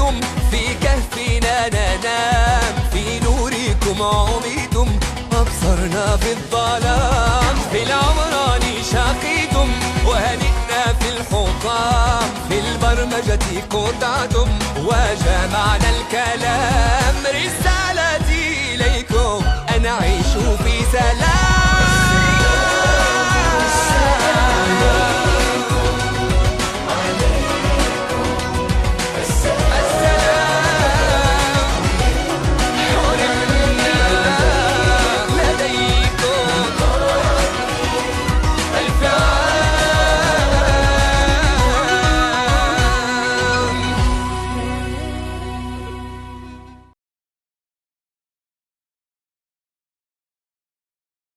بكم في كهفنا ننام، في نوركم عميتم أبصرنا في الظلام. في العمران شقيتم وهنئنا في الحطام، في البرمجة قطعتم وجمعنا الكلام.